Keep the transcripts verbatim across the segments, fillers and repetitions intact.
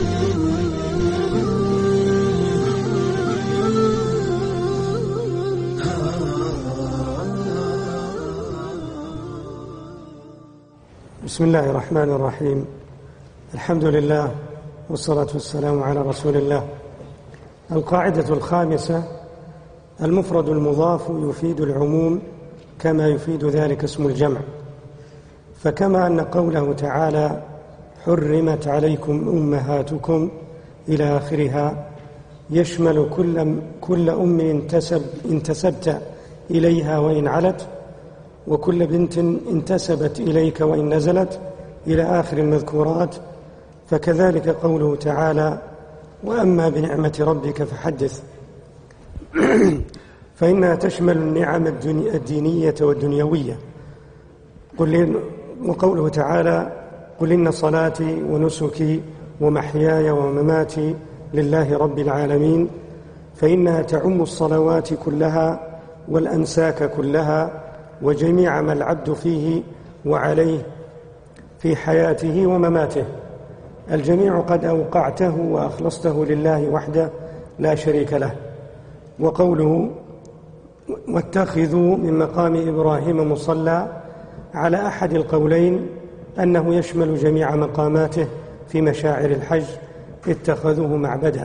بسم الله الرحمن الرحيم. الحمد لله والصلاة والسلام على رسول الله. القاعدة الخامسة: المفرد المضاف يفيد العموم كما يفيد ذلك اسم الجمع، فكما أن قوله تعالى حرمت عليكم أمهاتكم إلى آخرها يشمل كل, كل أم انتسب انتسبت إليها وإن علت، وكل بنت انتسبت إليك وإن نزلت، إلى آخر المذكورات، فكذلك قوله تعالى وأما بنعمة ربك فحدث، فإنها تشمل النعم الدينية والدنيوية. وقوله تعالى قل إن صلاتي ونسكي ومحياي ومماتي لله رب العالمين، فإنها تعم الصلوات كلها والأنساك كلها وجميع ما العبد فيه وعليه في حياته ومماته، الجميع قد أوقعته وأخلصته لله وحده لا شريك له. وقوله واتخذوا من مقام إبراهيم مصلى، على أحد القولين أنه يشمل جميع مقاماته في مشاعر الحج اتخذوه معبدا.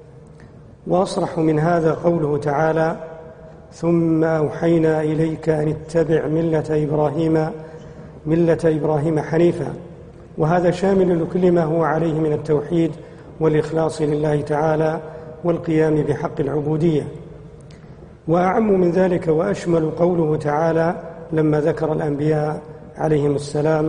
وأصرح من هذا قوله تعالى ثم أوحينا إليك أن اتبع ملة إبراهيم ملة إبراهيم حنيفا، وهذا شامل لكل ما هو عليه من التوحيد والإخلاص لله تعالى والقيام بحق العبودية. وأعم من ذلك وأشمل قوله تعالى لما ذكر الأنبياء عليهم السلام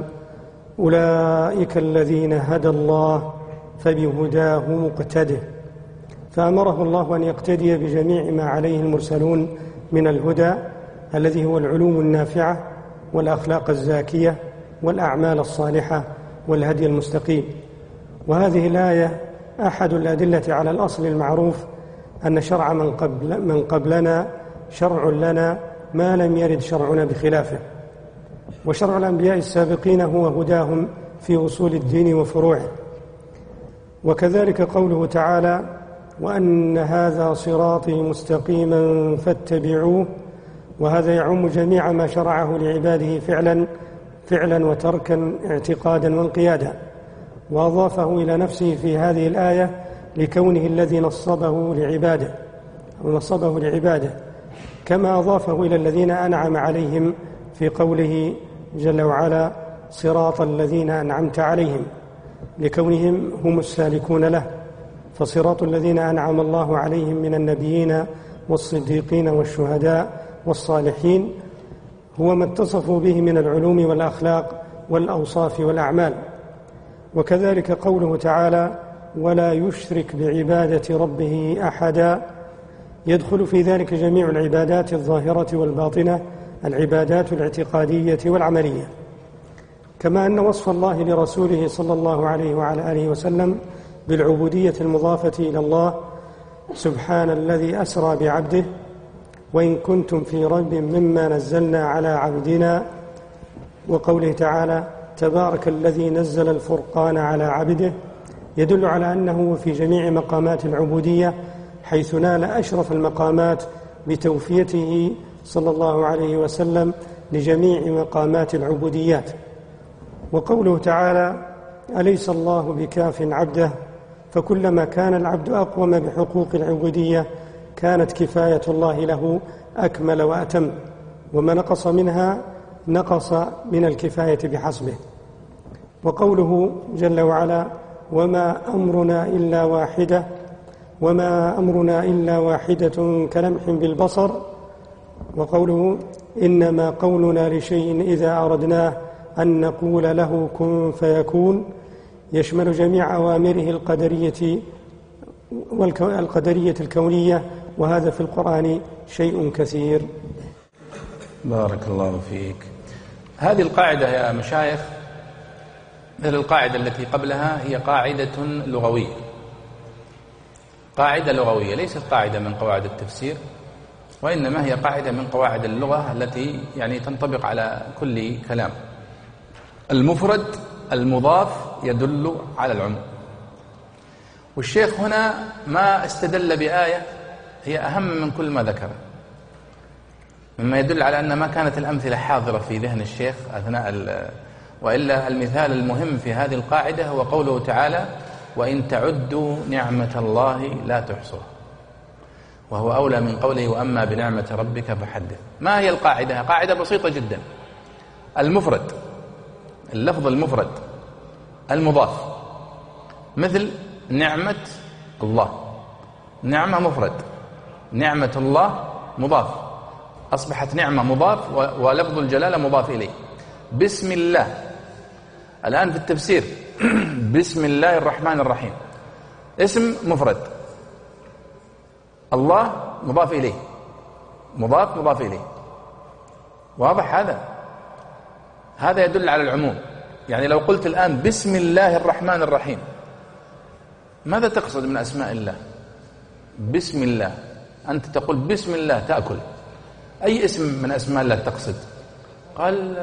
أولئك الذين هدى الله فبهداه مقتده، فأمره الله أن يقتدي بجميع ما عليه المرسلون من الهدى الذي هو العلوم النافعة والأخلاق الزاكية والأعمال الصالحة والهدي المستقيم. وهذه الآية أحد الأدلة على الأصل المعروف أن شرع من, قبل من قبلنا شرع لنا ما لم يرد شرعنا بخلافه، وشرع الأنبياء السابقين هو هداهم في أصول الدين وفروعه. وكذلك قوله تعالى وأن هذا صراطي مستقيما فاتبعوه، وهذا يعم جميع ما شرعه لعباده فعلا فعلا وتركا اعتقادا وانقيادا، وأضافه إلى نفسه في هذه الآية لكونه الذي نصبه لعباده أو نصبه لعباده، كما أضافه إلى الذين أنعم عليهم في قوله جل وعلا صراط الذين أنعمت عليهم، لكونهم هم السالكون له. فصراط الذين أنعم الله عليهم من النبيين والصديقين والشهداء والصالحين هو ما اتصفوا به من العلوم والأخلاق والأوصاف والأعمال. وكذلك قوله تعالى ولا يشرك بعبادة ربه أحدا، يدخل في ذلك جميع العبادات الظاهرة والباطنة، العبادات الاعتقادية والعملية. كما أن وصف الله لرسوله صلى الله عليه وعلى آله وسلم بالعبودية المضافة إلى الله سبحان الذي أسرى بعبده وإن كنتم في ريب مما نزلنا على عبدنا، وقوله تعالى تبارك الذي نزل الفرقان على عبده، يدل على أنه في جميع مقامات العبودية حيث نال أشرف المقامات بتوفيته صلى الله عليه وسلم لجميع مقامات العبوديات. وقوله تعالى أليس الله بكاف عبده، فكلما كان العبد أقوم بحقوق العبودية كانت كفاية الله له أكمل وأتم، وما نقص منها نقص من الكفاية بحسبه. وقوله جل وعلا وما أمرنا إلا واحدة وما أمرنا إلا واحدة كلمح بالبصر، وقوله إنما قولنا لشيء إذا أردناه أن نقول له كن فيكون، يشمل جميع أوامره القدرية والقدرية الكونية، وهذا في القرآن شيء كثير. بارك الله فيك. هذه القاعدة يا مشايخ مثل القاعدة التي قبلها هي قاعدة لغوية، قاعدة لغوية ليست قاعدة من قواعد التفسير، وإنما هي قاعدة من قواعد اللغة التي يعني تنطبق على كل كلام. المفرد المضاف يدل على العموم، والشيخ هنا ما استدل بآية هي أهم من كل ما ذكره، مما يدل على أن ما كانت الأمثلة حاضرة في ذهن الشيخ أثناء ال... وإلا المثال المهم في هذه القاعدة هو قوله تعالى: وإن تعدوا نعمة الله لا تحصوها، وهو أولى من قوله: وأما بنعمة ربك فحدث. ما هي القاعدة؟ قاعدة بسيطة جدا. المفرد، اللفظ المفرد المضاف، مثل نعمة الله، نعمة مفرد، نعمة الله مضاف، أصبحت نعمة مضاف ولفظ الجلالة مضاف إليه. بسم الله، الآن في التفسير بسم الله الرحمن الرحيم، اسم مفرد، الله مضاف إليه، مضاف مضاف إليه. واضح هذا؟ هذا يدل على العموم. يعني لو قلت الآن بسم الله الرحمن الرحيم، ماذا تقصد من أسماء الله؟ بسم الله، أنت تقول بسم الله تأكل، أي اسم من أسماء الله تقصد؟ قال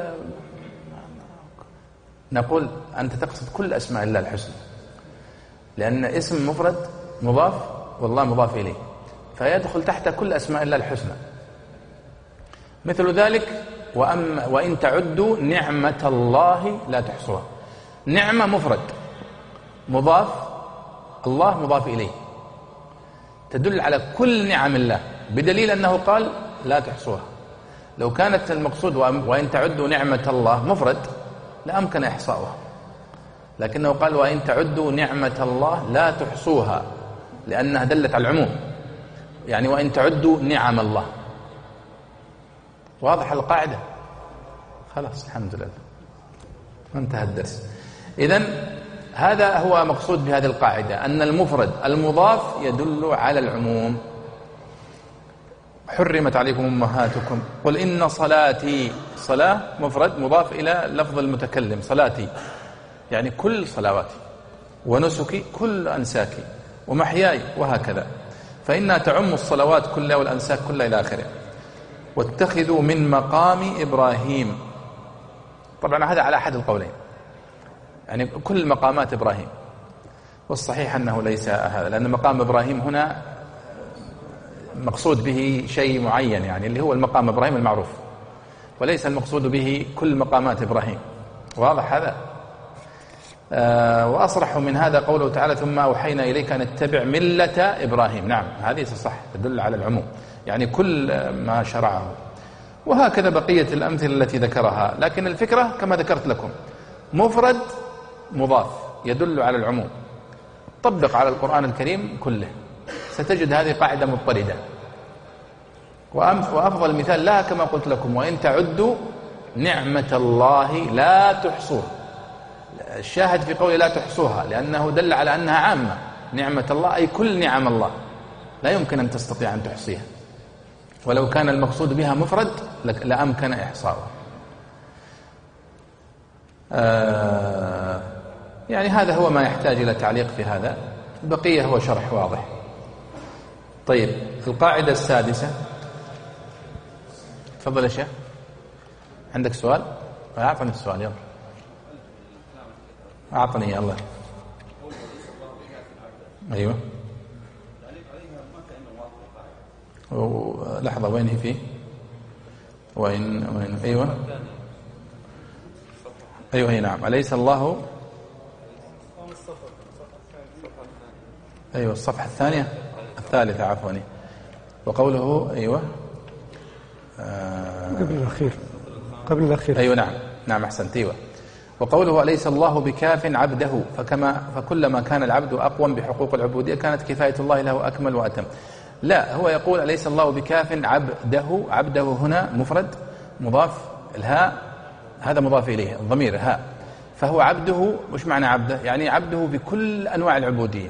نقول أنت تقصد كل أسماء الله الحسنى، لأن اسم مفرد مضاف والله مضاف إليه، فيدخل تحت كل أسماء الله الحسنى. مثل ذلك وأم وإن تعدوا نعمة الله لا تحصوها، نعمة مفرد مضاف، الله مضاف إليه، تدل على كل نعم الله، بدليل أنه قال لا تحصوها. لو كانت المقصود وإن تعدوا نعمة الله مفرد لأمكن إحصاؤها، لكنه قال وإن تعدوا نعمة الله لا تحصوها، لأنها دلت على العموم، يعني وإن تعدوا نعم الله. واضح القاعدة؟ خلاص الحمد لله انتهى الدرس. إذن هذا هو مقصود بهذه القاعدة، أن المفرد المضاف يدل على العموم. حرمت عليكم أمهاتكم، قل إن صلاتي، صلاة مفرد مضاف إلى لفظ المتكلم، صلاتي يعني كل صلواتي، ونسكي كل أنساكي، ومحياي، وهكذا، فإنها تعم الصلوات كلها والأنساك كلها إلى آخره. واتخذوا من مقام إبراهيم، طبعا هذا على أحد القولين، يعني كل مقامات إبراهيم، والصحيح أنه ليس هذا، لأن مقام إبراهيم هنا مقصود به شيء معين، يعني اللي هو المقام إبراهيم المعروف، وليس المقصود به كل مقامات إبراهيم. واضح هذا؟ آه وأصرح من هذا قوله تعالى: ثم أوحينا إليك أن اتبع ملة إبراهيم. نعم هذه صح، تدل على العموم، يعني كل ما شرعه. وهكذا بقية الأمثلة التي ذكرها، لكن الفكرة كما ذكرت لكم، مفرد مضاف يدل على العموم. طبق على القرآن الكريم كله، ستجد هذه قاعدة مضطردة. وأفضل مثال لها كما قلت لكم: وإن تعدوا نعمة الله لا تحصوها. الشاهد في قوله لا تحصوها لأنه دل على أنها عامة، نعمة الله أي كل نعم الله، لا يمكن أن تستطيع أن تحصيها، ولو كان المقصود بها مفرد لأمكن إحصاؤها. آه يعني هذا هو ما يحتاج إلى تعليق في هذا، البقية هو شرح واضح. طيب القاعدة السادسة، تفضل يا شيخ، عندك سؤال؟ أعطني السؤال يلا، أعطني الله. أيوة لحظة، وين هي فيه؟ وين وين أيوة أيوة هي نعم. أليس الله، أيوة الصفحة الثانية الثالثة عفوا، وقوله أيوة آه قبل الأخير، قبل الأخير أيوة نعم نعم أحسنت. أيوة وقوله أليس الله بكاف عبده، فكما فكلما كان العبد أقوم بحقوق العبودية كانت كفاية الله له أكمل وأتم. لا، هو يقول أليس الله بكاف عبده، عبده هنا مفرد مضاف، الهاء هذا مضاف إليه، الضمير هاء، فهو عبده. وش معنى عبده؟ يعني عبده بكل أنواع العبودية.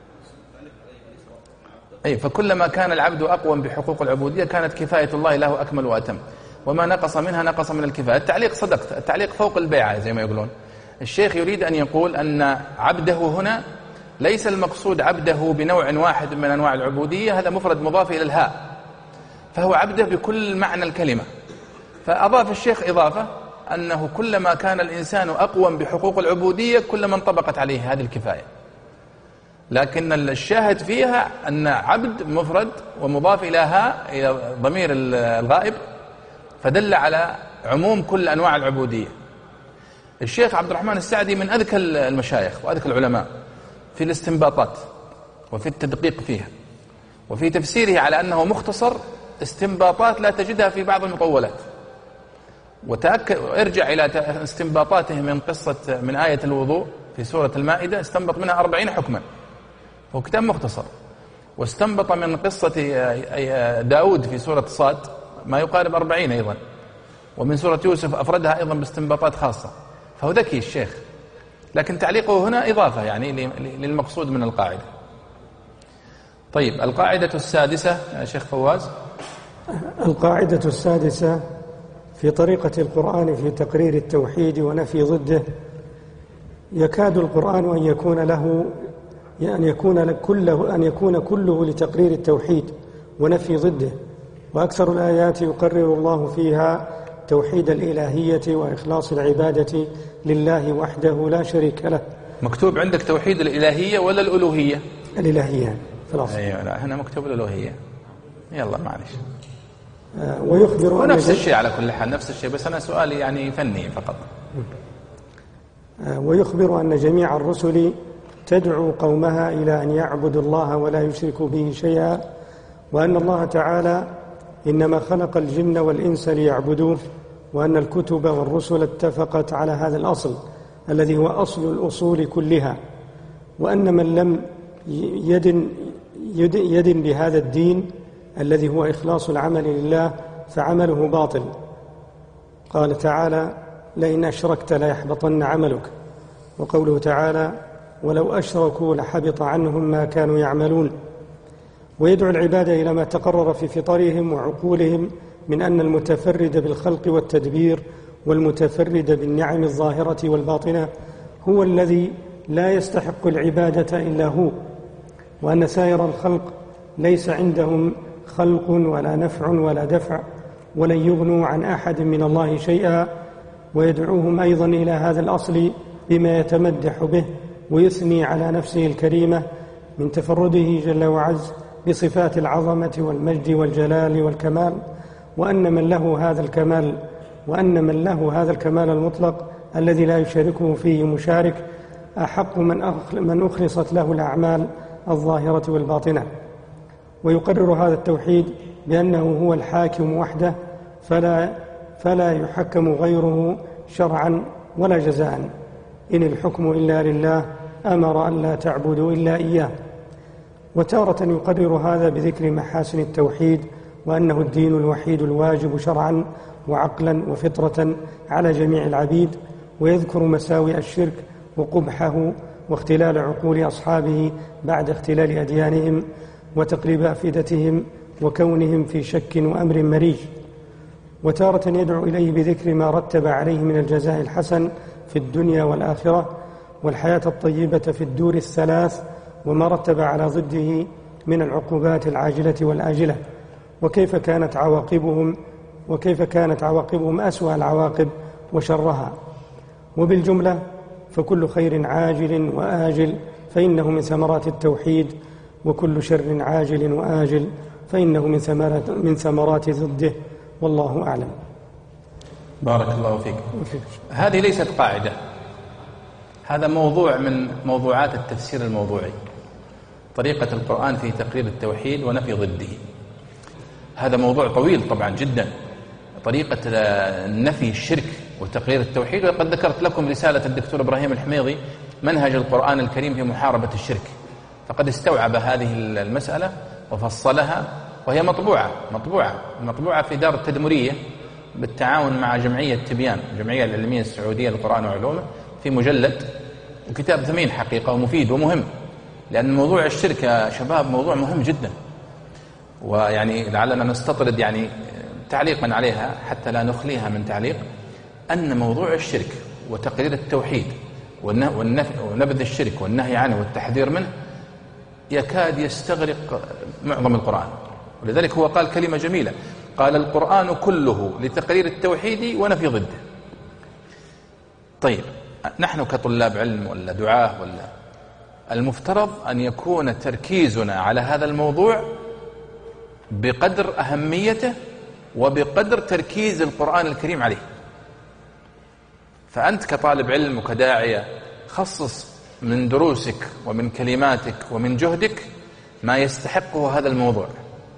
أي فكلما كان العبد أقوم بحقوق العبودية كانت كفاية الله له أكمل وأتم، وما نقص منها نقص من الكفاية. التعليق صدقت، التعليق فوق البيعة زي ما يقولون. الشيخ يريد أن يقول أن عبده هنا ليس المقصود عبده بنوع واحد من أنواع العبودية، هذا مفرد مضاف إلى الهاء، فهو عبده بكل معنى الكلمة. فأضاف الشيخ إضافة أنه كلما كان الإنسان أقوم بحقوق العبودية كلما انطبقت عليه هذه الكفاية. لكن الشاهد فيها أن عبد مفرد ومضاف إلى ها إلى ضمير الغائب، فدل على عموم كل أنواع العبودية. الشيخ عبد الرحمن السعدي من أذكى المشايخ وأذكى العلماء في الاستنباطات وفي التدقيق فيها وفي تفسيره على أنه مختصر استنباطات لا تجدها في بعض المطولات. وتأكد ارجع إلى استنباطاته من قصة من آية الوضوء في سورة المائدة، استنبط منها أربعين حكما، هو كتاب مختصر. واستنبط من قصة داود في سورة صاد ما يقارب أربعين أيضا، ومن سورة يوسف أفردها أيضا باستنباطات خاصة، فهو ذكي الشيخ. لكن تعليقه هنا إضافة يعني للمقصود من القاعدة. طيب، القاعدة السادسة يا شيخ فواز. القاعدة السادسة في طريقة القرآن في تقرير التوحيد ونفي ضده: يكاد القرآن أن يكون له أن يكون كله أن يكون كله لتقرير التوحيد ونفي ضده، وأكثر الآيات يقرر الله فيها توحيد الإلهية وإخلاص العبادة لله وحده لا شريك له. مكتوب عندك توحيد الإلهية ولا الألوهية؟ الإلهية خلاص. أيوة، لا هنا مكتوب الألوهية. يلا معلش. آه ويخبر ونفس الشيء على كل حال، نفس الشيء، بس أنا سؤالي يعني فني فقط. آه ويخبر أن جميع الرسل تدعو قومها إلى أن يعبدوا الله ولا يشركوا به شيئا، وأن الله تعالى إنما خلق الجن والإنس ليعبدوه، وأن الكتب والرسل اتفقت على هذا الأصل الذي هو أصل الأصول كلها، وأن من لم يدن, يدن بهذا الدين الذي هو إخلاص العمل لله فعمله باطل. قال تعالى: لئن أشركت ليحبطن عملك. وقوله تعالى: ولو أشركوا لحبط عنهم ما كانوا يعملون. ويدعو العباد إلى ما تقرر في فطرهم وعقولهم من أن المتفرد بالخلق والتدبير والمتفرد بالنعم الظاهرة والباطنة هو الذي لا يستحق العبادة إلا هو، وأن سائر الخلق ليس عندهم خلق ولا نفع ولا دفع، ولن يغنوا عن أحد من الله شيئا. ويدعوهم أيضا إلى هذا الأصل بما يتمدح به ويثني على نفسه الكريمة من تفرده جل وعز بصفات العظمة والمجد والجلال والكمال، وأن من له هذا الكمال وأن من له هذا الكمال المطلق الذي لا يشاركه فيه مشارك أحق من أخلصت له الأعمال الظاهرة والباطنة. ويقرر هذا التوحيد بأنه هو الحاكم وحده، فلا, فلا يحكم غيره شرعا ولا جزاء، إن الحكم إلا لله أمر أن لا تعبدوا إلا إياه. وتارة يقرر هذا بذكر محاسن التوحيد، وأنه الدين الوحيد الواجب شرعا وعقلا وفطرة على جميع العبيد، ويذكر مساوئ الشرك وقبحه واختلال عقول أصحابه بعد اختلال أديانهم وتقليب أفئدتهم وكونهم في شك وأمر مريج. وتارة يدعو إليه بذكر ما رتب عليه من الجزاء الحسن في الدنيا والآخرة والحياة الطيبة في الدور الثلاث، وما رتب على ضده من العقوبات العاجلة والآجلة، وكيف كانت عواقبهم وكيف كانت عواقبهم أسوأ العواقب وشرها. وبالجملة فكل خير عاجل وآجل فإنه من ثمرات التوحيد، وكل شر عاجل وآجل فإنه من ثمرات, من ثمرات ضده، والله أعلم. بارك الله فيك. هذه ليست قاعدة، هذا موضوع من موضوعات التفسير الموضوعي، طريقة القرآن في تقرير التوحيد ونفي ضده. هذا موضوع طويل طبعا جدا، طريقة نفي الشرك وتقرير التوحيد. وقد ذكرت لكم رسالة الدكتور إبراهيم الحميضي منهج القرآن الكريم في محاربة الشرك، فقد استوعب هذه المسألة وفصلها، وهي مطبوعة مطبوعة مطبوعة في دار التدمرية بالتعاون مع جمعية تبيان، الجمعية العلمية السعودية للقرآن وعلومه، في مجلد، وكتاب ثمين حقيقة ومفيد ومهم، لأن موضوع الشرك يا شباب موضوع مهم جدا. ويعني لعلنا نستطرد يعني تعليقا عليها حتى لا نخليها من تعليق، أن موضوع الشرك وتقرير التوحيد ونبذ الشرك والنهي عنه والتحذير منه يكاد يستغرق معظم القرآن. ولذلك هو قال كلمة جميلة، قال: القرآن كله لتقرير التوحيد ونفي ضده. طيب، نحن كطلاب علم ولا دعاة ولا المفترض أن يكون تركيزنا على هذا الموضوع بقدر أهميته وبقدر تركيز القرآن الكريم عليه. فأنت كطالب علم وكداعية خصص من دروسك ومن كلماتك ومن جهدك ما يستحقه هذا الموضوع،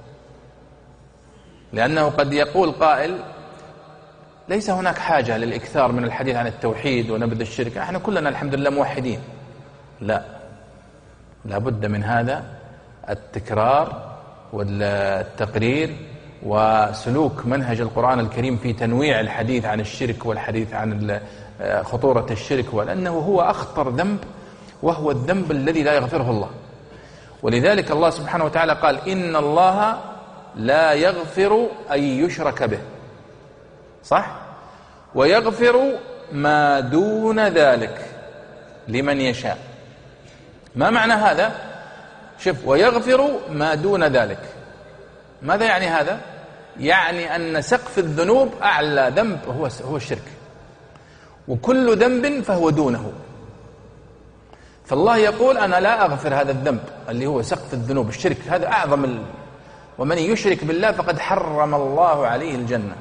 لأنه قد يقول قائل ليس هناك حاجة للإكثار من الحديث عن التوحيد ونبذ الشرك، احنا كلنا الحمد لله موحدين. لا، لابد من هذا التكرار والتقرير وسلوك منهج القرآن الكريم في تنويع الحديث عن الشرك والحديث عن خطورة الشرك، ولأنه هو أخطر ذنب، وهو الذنب الذي لا يغفره الله. ولذلك الله سبحانه وتعالى قال إن الله لا يغفر أن يشرك به، صح؟ ويغفر ما دون ذلك لمن يشاء. ما معنى هذا؟ شوف، ويغفر ما دون ذلك، ماذا يعني هذا؟ يعني أن سقف الذنوب أعلى ذنب هو هو الشرك، وكل ذنب فهو دونه. فالله يقول أنا لا أغفر هذا الذنب اللي هو سقف الذنوب الشرك، هذا أعظم ال... ومن يشرك بالله فقد حرم الله عليه الجنة.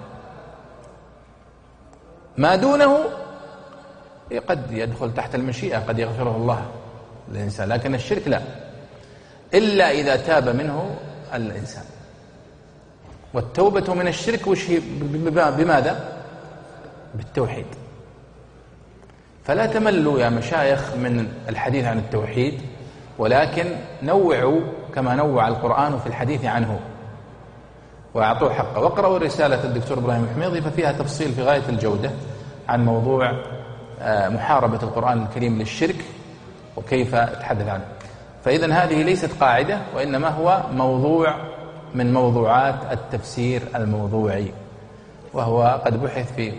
ما دونه قد يدخل تحت المشيئة، قد يغفره الله للإنسان، لكن الشرك لا، إلا إذا تاب منه الإنسان. والتوبة من الشرك وش هي؟ بماذا؟ بالتوحيد. فلا تملوا يا مشايخ من الحديث عن التوحيد، ولكن نوعوا كما نوع القرآن في الحديث عنه وأعطوه حقه. واقرأوا رسالة الدكتور إبراهيم الحميضي ففيها تفصيل في غاية الجودة عن موضوع محاربة القرآن الكريم للشرك وكيف تحدث عنه. فإذن هذه ليست قاعدة، وإنما هو موضوع من موضوعات التفسير الموضوعي، وهو قد بحث فيه.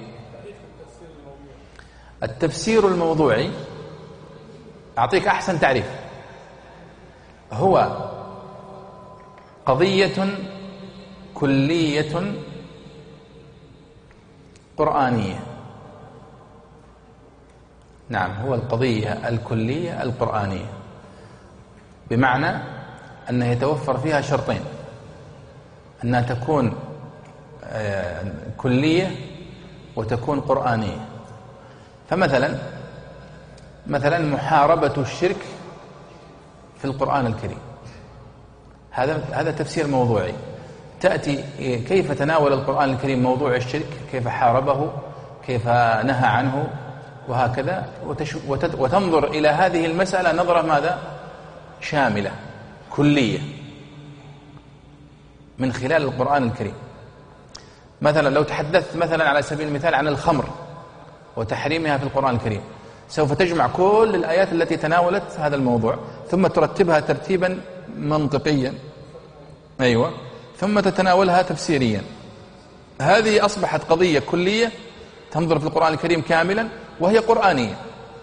التفسير الموضوعي أعطيك أحسن تعريف، هو قضية كلية قرآنية. نعم، هو القضية الكلية القرآنية، بمعنى أنه يتوفر فيها شرطين: أنها تكون كلية وتكون قرآنية. فمثلا مثلا محاربة الشرك في القرآن الكريم، هذا هذا تفسير موضوعي. تأتي كيف تناول القرآن الكريم موضوع الشرك، كيف حاربه، كيف نهى عنه، وهكذا، وتنظر إلى هذه المسألة نظرة ماذا؟ شاملة كلية من خلال القرآن الكريم. مثلا لو تحدثت مثلا على سبيل المثال عن الخمر وتحريمها في القرآن الكريم، سوف تجمع كل الآيات التي تناولت هذا الموضوع ثم ترتبها ترتيبا منطقيا، أيوة، ثم تتناولها تفسيريا. هذه أصبحت قضية كلية تنظر في القرآن الكريم كاملا وهي قرآنية.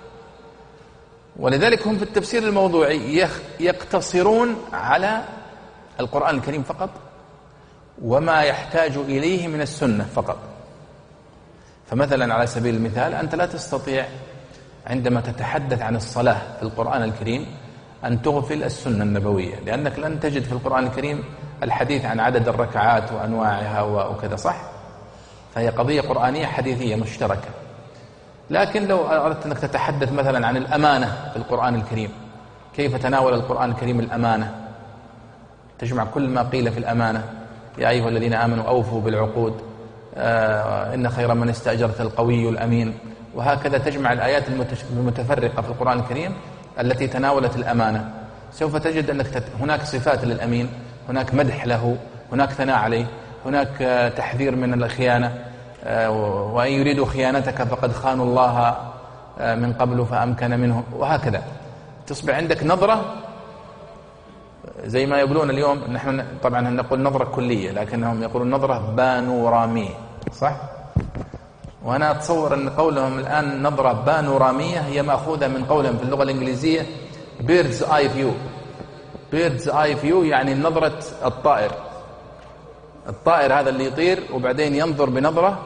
ولذلك هم في التفسير الموضوعي يقتصرون على القرآن الكريم فقط وما يحتاج إليه من السنة فقط. فمثلا على سبيل المثال أنت لا تستطيع عندما تتحدث عن الصلاة في القرآن الكريم أن تغفل السنة النبوية، لأنك لن تجد في القرآن الكريم الحديث عن عدد الركعات وأنواعها وكذا، صح؟ فهي قضية قرآنية حديثية مشتركة. لكن لو أردت أنك تتحدث مثلا عن الأمانة في القرآن الكريم، كيف تناول القرآن الكريم الأمانة، تجمع كل ما قيل في الأمانة: يا أيها الذين آمنوا أوفوا بالعقود، آه إن خير من استأجرت القوي الأمين، وهكذا تجمع الآيات المتفرقة في القرآن الكريم التي تناولت الأمانة. سوف تجد أنك هناك صفات للأمين، هناك مدح له، هناك ثناء عليه، هناك تحذير من الخيانة، وإن يريدوا خيانتك فقد خانوا الله من قبل فأمكن منهم، وهكذا. تصبح عندك نظرة زي ما يقولون اليوم، نحن طبعا نقول نظرة كلية لكنهم يقولون نظرة بانورامية، صح؟ وأنا أتصور أن قولهم الآن نظرة بانورامية هي مأخوذة من قولهم في اللغة الإنجليزية bird's eye view. bird's eye view يعني نظرة الطائر، الطائر هذا اللي يطير وبعدين ينظر بنظرة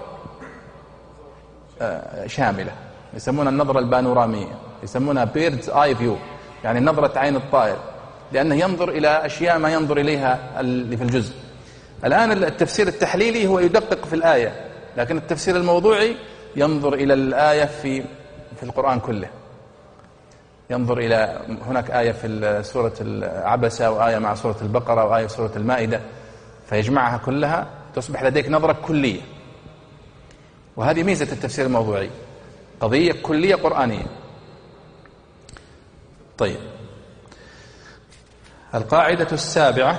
شاملة، يسمونها النظرة البانورامية، يسمونها bird's eye view. يعني نظرة عين الطائر، لأنه ينظر إلى أشياء ما ينظر إليها اللي في الجزء. الآن التفسير التحليلي هو يدقق في الآية، لكن التفسير الموضوعي ينظر إلى الآية في في القرآن كله. ينظر إلى هناك آية في سورة العبسة وآية مع سورة البقرة وآية في سورة المائدة، فيجمعها كلها تصبح لديك نظرة كلية. وهذه ميزة التفسير الموضوعي، قضية كلية قرآنية. طيب، القاعدة السابعة.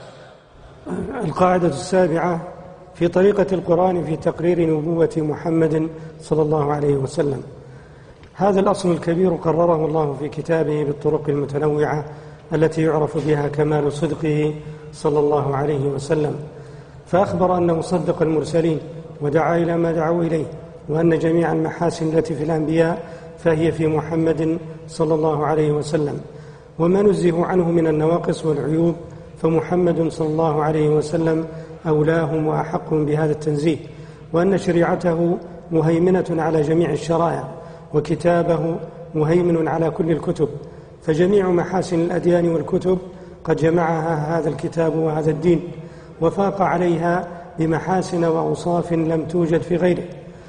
القاعدة السابعة في طريقة القرآن في تقرير نبوة محمد صلى الله عليه وسلم. هذا الأصل الكبير قرره الله في كتابه بالطرق المتنوعة التي يعرف بها كمال صدقه صلى الله عليه وسلم، فأخبر أنه صدق المرسلين ودعا إلى ما دعوا إليه، وأن جميع المحاسن التي في الأنبياء فهي في محمد صلى الله عليه وسلم، وما نزه عنه من النواقص والعيوب فمحمد صلى الله عليه وسلم أولاهم وأحقهم بهذا التنزيه، وأن شريعته مهيمنة على جميع الشرائع، وكتابه مهيمن على كل الكتب، فجميع محاسن الأديان والكتب قد جمعها هذا الكتاب وهذا الدين، وفاق عليها بمحاسن وأوصاف لم توجد في غيره.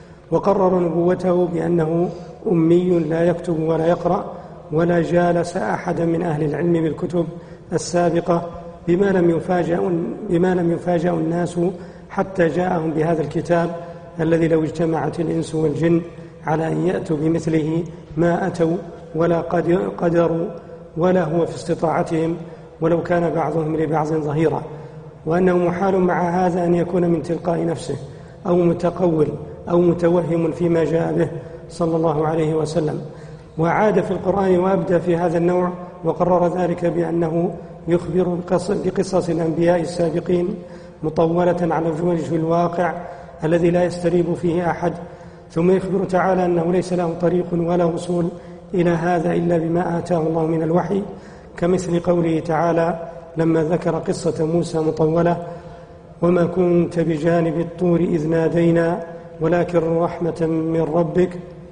وقرر نبوته بأنه أمي لا يكتب ولا يقرأ، ولا جالس أحدا من أهل العلم بالكتب السابقة بما لم يفاجأ بما لم يفاجأ الناس حتى جاءهم بهذا الكتاب الذي لو اجتمعت الإنس والجن على أن يأتوا بمثله ما أتوا ولا قدروا ولا هو في استطاعتهم ولو كان بعضهم لبعض ظهيرا، وأنه محال مع هذا أن يكون من تلقاء نفسه أو متقول أو متوهم فيما جاء به صلى الله عليه وسلم. وعاد في القرآن وأبدى في هذا النوع، وقرر ذلك بأنه يخبر بقصص الأنبياء السابقين مطولة على وجه الواقع الذي لا يستريب فيه أحد، ثم يخبر تعالى أنه ليس له طريق ولا وصول إلى هذا إلا بما آتاه الله من الوحي، كمثل قوله تعالى لما ذكر قصة موسى مطولة: وما كنت بجانب الطور إذ نادينا ولكن رحمة من ربك،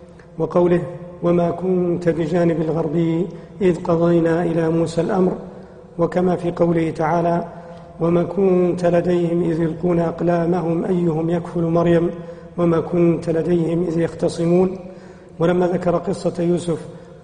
وقوله وما كنت بجانب الغربي إذ قضينا إلى موسى الأمر، وكما في قوله تعالى وما كنت لديهم إذ يلقون أقلامهم أيهم يكفل مريم وما كنت لديهم إذ يختصمون. ولما ذكر قصة يوسف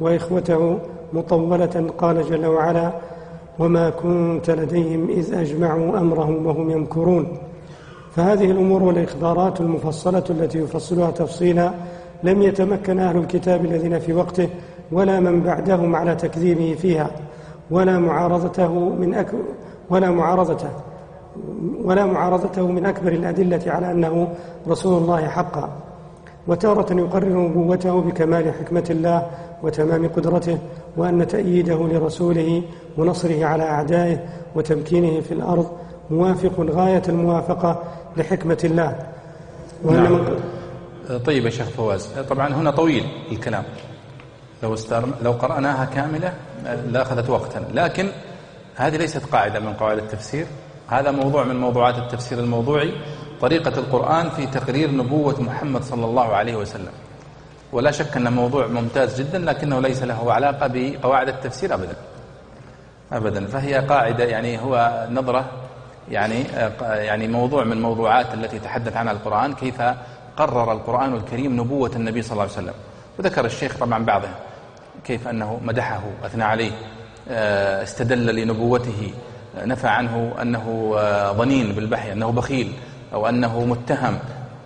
وإخوته مطولة قال جل وعلا وما كنت لديهم إذ أجمعوا أمرهم وهم يمكرون. فهذه الأمور والإخبارات المفصلة التي يفصلها تفصيلا لم يتمكن أهل الكتاب الذين في وقته ولا من بعدهم على تكذيبه فيها ولا معارضته من أك... ولا معارضته ولا معارضته من أكبر الأدلة على أنه رسول الله حقا. وتارة يقرر نبوته بكمال حكمة الله وتمام قدرته، وأن تأييده لرسوله ونصره على أعدائه وتمكينه في الأرض موافق غاية الموافقة لحكمة الله. نعم. من... طيب يا شيخ فواز، طبعا هنا طويل الكلام، لو, استر... لو قرأناها كاملة لأخذت وقتا، لكن هذه ليست قاعدة من قواعد التفسير، هذا موضوع من موضوعات التفسير الموضوعي، طريقة القرآن في تقرير نبوة محمد صلى الله عليه وسلم. ولا شك أنه موضوع ممتاز جدا، لكنه ليس له علاقة بقواعد التفسير أبدا أبدا فهي قاعدة، يعني هو نظرة، يعني يعني موضوع من موضوعات التي تحدث عنها القرآن، كيف قرر القرآن الكريم نبوة النبي صلى الله عليه وسلم. وذكر الشيخ طبعا بعضها، كيف أنه مدحه أثنى عليه، استدل لنبوته، نفى عنه أنه ظنين بالبحي، أنه بخيل أو أنه متهم.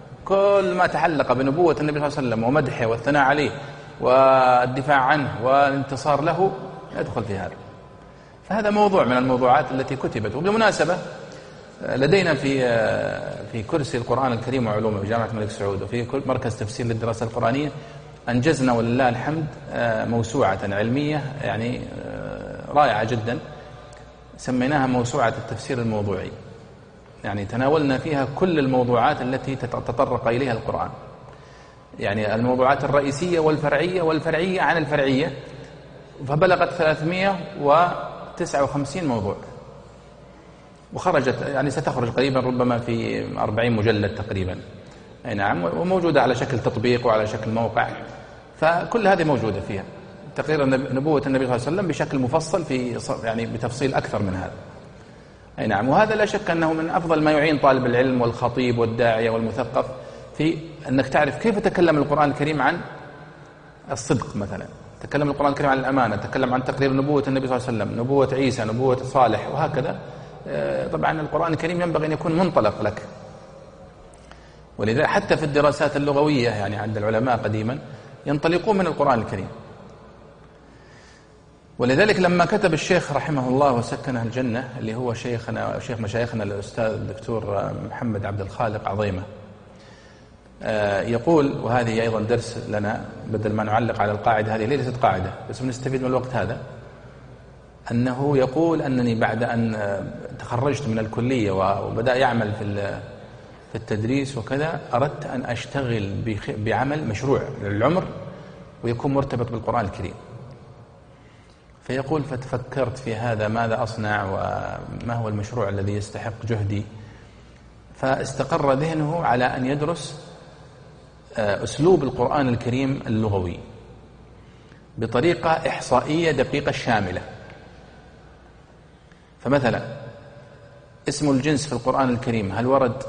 كل ما تعلق بنبوة النبي صلى الله عليه وسلم ومدحه والثناء عليه والدفاع عنه والانتصار له يدخل في هذا. فهذا موضوع من الموضوعات التي كتبت. وبالمناسبة لدينا في في كرسي القرآن الكريم وعلومه بجامعة الملك سعود وفي مركز تفسير للدراسة القرآنية أنجزنا ولله الحمد موسوعة علمية يعني رائعة جدا، سميناها موسوعة التفسير الموضوعي. يعني تناولنا فيها كل الموضوعات التي تتطرق إليها القرآن، يعني الموضوعات الرئيسية والفرعية والفرعية عن الفرعية، فبلغت ثلاثمائة وتسعة وخمسين موضوع، وخرجت يعني ستخرج قريبا ربما في أربعين مجلد تقريبا. أي نعم، وموجودة على شكل تطبيق وعلى شكل موقع، فكل هذه موجودة فيها. تقرير نبوة النبي صلى الله عليه وسلم بشكل مفصل في يعني بتفصيل أكثر من هذا. أي نعم. وهذا لا شك أنه من أفضل ما يعين طالب العلم والخطيب والداعية والمثقف في أنك تعرف كيف تكلم القرآن الكريم عن الصدق مثلا، تكلم القرآن الكريم عن الأمانة، تكلم عن تقرير نبوة النبي صلى الله عليه وسلم، نبوة عيسى، نبوة صالح، وهكذا. طبعا القرآن الكريم ينبغي أن يكون منطلق لك. ولذا حتى في الدراسات اللغوية يعني عند العلماء قديما ينطلقون من القرآن الكريم. ولذلك لما كتب الشيخ رحمه الله وسكنه الجنة اللي هو شيخنا شيخ مشايخنا الأستاذ الدكتور محمد عبد الخالق عظيمة، يقول، وهذه أيضا درس لنا بدل ما نعلق على القاعدة هذه، ليست قاعدة بس بنستفيد من الوقت هذا، أنه يقول أنني بعد أن تخرجت من الكلية وبدأ يعمل في في التدريس وكذا، أردت أن أشتغل بعمل مشروع للعمر ويكون مرتبط بالقرآن الكريم. فيقول فتفكرت في هذا، ماذا أصنع وما هو المشروع الذي يستحق جهدي؟ فاستقر ذهنه على أن يدرس أسلوب القرآن الكريم اللغوي بطريقة إحصائية دقيقة شاملة. فمثلا اسم الجنس في القرآن الكريم هل ورد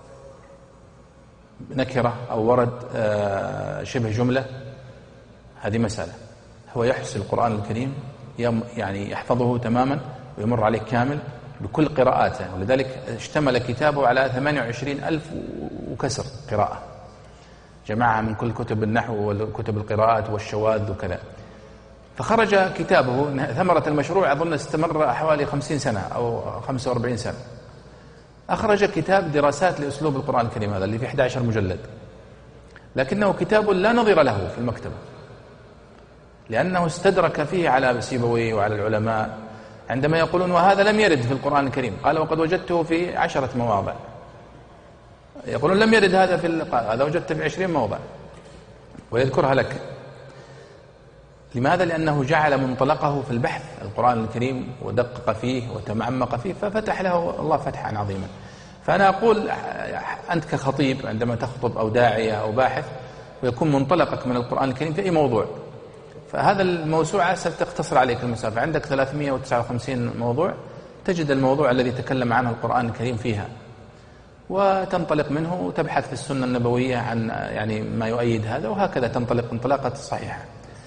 نكرة أو ورد شبه جملة؟ هذه مسألة. هو يحصي القرآن الكريم يعني يحفظه تماما ويمر عليه كامل بكل قراءاته، ولذلك اشتمل كتابه على ثمانية وعشرين ألف وكسر قراءة، جمعها من كل كتب النحو وكتب القراءات والشواذ وكذا. فخرج كتابه ثمرة المشروع أظن استمر حوالي خمسين سنة أو خمسة وأربعين سنة. أخرج كتاب دراسات لأسلوب القرآن الكريم هذا اللي في أحد عشر مجلد، لكنه كتاب لا نظير له في المكتبة، لأنه استدرك فيه على سيبويه وعلى العلماء عندما يقولون وهذا لم يرد في القرآن الكريم، قال وقد وجدته في عشرة مواضع. يقولون لم يرد هذا في اللقاء، هذا وجدته في عشرين موضع ويذكرها لك. لماذا؟ لأنه جعل منطلقه في البحث القرآن الكريم ودقق فيه وتعمق فيه، ففتح له الله فتحا عظيما. فأنا أقول أنت كخطيب عندما تخطب أو داعية أو باحث ويكون منطلقك من القرآن الكريم في أي موضوع، فهذا الموسوعة ستختصر عليك المسافة. عندك ثلاثمائة وتسعة وخمسين موضوع، تجد الموضوع الذي تكلم عنه القرآن الكريم فيها وتنطلق منه وتبحث في السنة النبوية عن يعني ما يؤيد هذا، وهكذا تنطلق انطلاقة الصحيحة.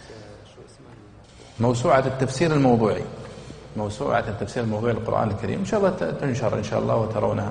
موسوعة التفسير الموضوعي، موسوعة التفسير الموضوعي للقرآن الكريم، إن شاء الله تنشر إن شاء الله وترونها.